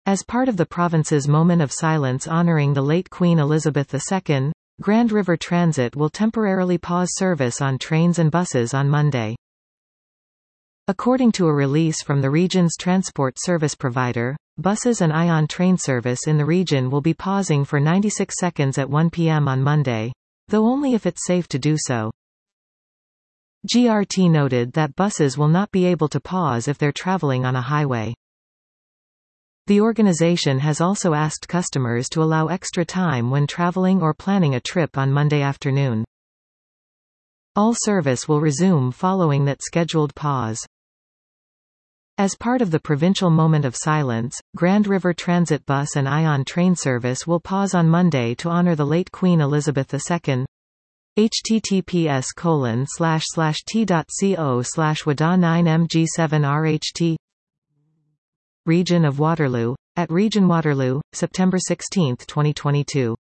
As part of the province's moment of silence honoring the late Queen Elizabeth II, Grand River Transit will temporarily pause service on trains and buses on Monday. According to a release from the region's transport service provider, buses and Ion train service in the region will be pausing for 96 seconds at 1 p.m. on Monday, though only if it's safe to do so. GRT noted that buses will not be able to pause if they're traveling on a highway. The organization has also asked customers to allow extra time when traveling or planning a trip on Monday afternoon. All service will resume following that scheduled pause. As part of the provincial moment of silence, Grand River Transit bus and Ion train service will pause on Monday to honor the late Queen Elizabeth II. https://t.co/wada9mg7rht Region of Waterloo. At Region Waterloo, September 16, 2022.